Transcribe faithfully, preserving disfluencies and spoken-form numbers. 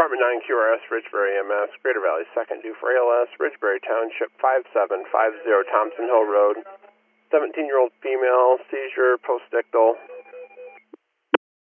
Department nine Q R S, Ridgebury M S, Greater Valley second, due for A L S, Ridgebury Township, five seven five zero Thompson Hill Road. seventeen-year-old female, seizure, postictal.